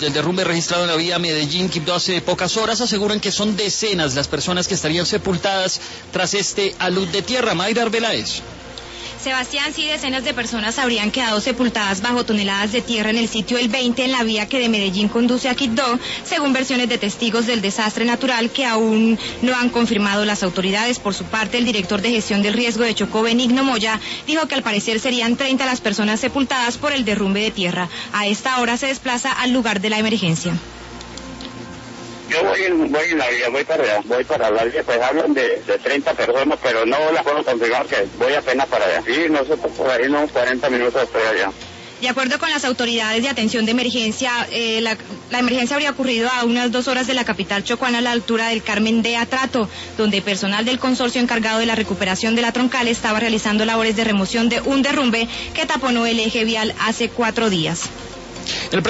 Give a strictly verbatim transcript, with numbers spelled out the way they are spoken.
del derrumbe registrado en la vía Medellín-Quibdó hace pocas horas aseguran que son decenas las personas que estarían sepultadas tras este alud de tierra. Mayra Arbeláez. Sebastián, sí, decenas de personas habrían quedado sepultadas bajo toneladas de tierra en el sitio El veinte, en la vía que de Medellín conduce a Quibdó, según versiones de testigos del desastre natural que aún no han confirmado las autoridades. Por su parte, el director de gestión del riesgo de Chocó, Benigno Moya, dijo que al parecer serían treinta las personas sepultadas por el derrumbe de tierra. A esta hora se desplaza al lugar de la emergencia. Yo voy en, voy en la vía, voy para allá, voy para la vía, pues hablan de, de treinta personas, pero no la puedo confirmar que voy apenas para allá. Sí, nosotros por ahí unos cuarenta minutos estoy allá. De acuerdo con las autoridades de atención de emergencia, eh, la, la emergencia habría ocurrido a unas dos horas de la capital chocuana, a la altura del Carmen de Atrato, donde personal del consorcio encargado de la recuperación de la troncal estaba realizando labores de remoción de un derrumbe que taponó el eje vial hace cuatro días. El